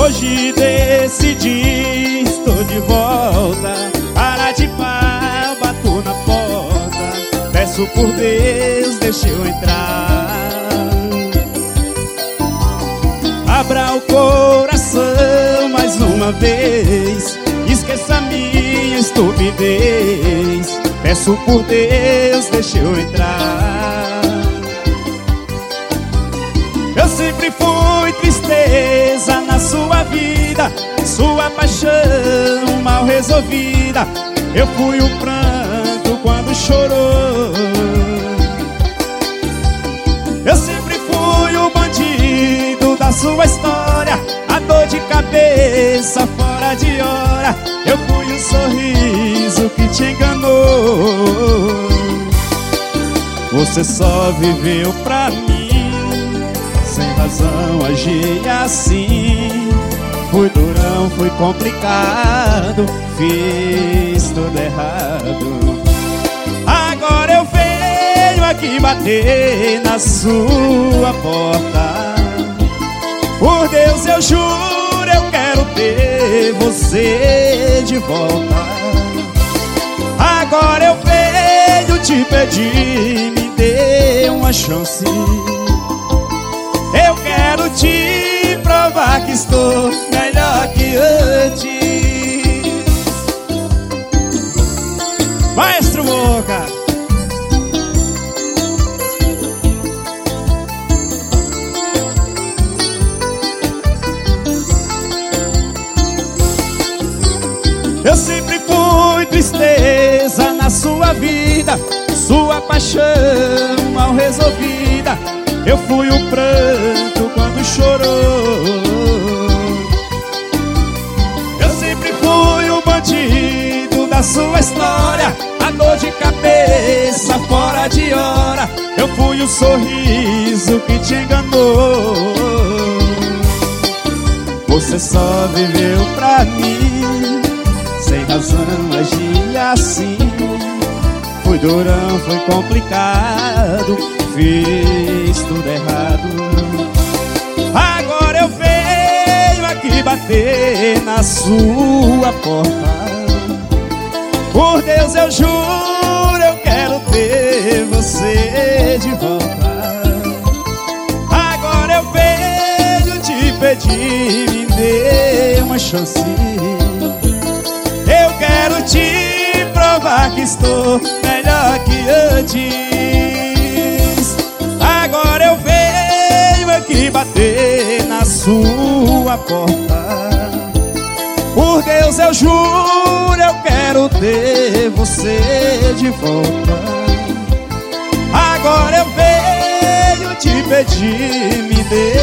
Hoje decidi, estou de volta. Cara de pau, bato na porta. Peço por Deus, deixa eu entrar. Abra o coração mais uma vez. Esqueça minha estupidez. Peço por Deus, deixa eu entrar. Eu sempre fui tristeza na sua vida, sua paixão mal resolvida. Eu fui o pranto quando chorou. Eu sempre fui o bandido da sua história, a dor de cabeça fora de hora. Eu fui o sorriso que te enganou. Você só viveu pra mim, sem razão agi assim. Fui durão, fui complicado, fiz tudo errado. Agora eu venho aqui bater na sua porta. Por Deus eu juro, eu quero ter você de volta. Agora eu venho te pedir, me dê uma chance. Eu quero te provar que estou melhor que antes. Maestro Boca. Eu sempre fui tristeza na sua vida, sua paixão mal resolvida. Eu fui o pranto quando chorou. Eu sempre fui o bandido da sua história, a dor de cabeça fora de hora. Eu fui o sorriso que te enganou. Você só viveu pra mim, sem razão agi assim. Fui durão, fui complicado, fiz tudo errado. Agora eu venho aqui bater na sua porta. Por Deus eu juro, eu quero ter você de volta. Agora eu venho te pedir, me dê uma chance. Eu quero te provar que estou melhor que antes. Agora eu venho aqui bater na sua porta. Por Deus eu juro, eu quero ter você de volta. Agora eu venho te pedir, me dê